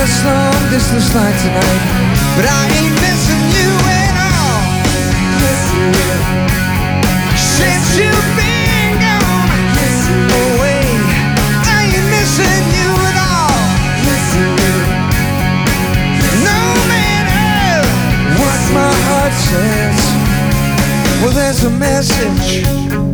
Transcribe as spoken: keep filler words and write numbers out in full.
this long distance flight tonight, but I ain't missing you at all. Since you've been gone away, I ain't missing you at all. No matter what my heart says, well, there's a message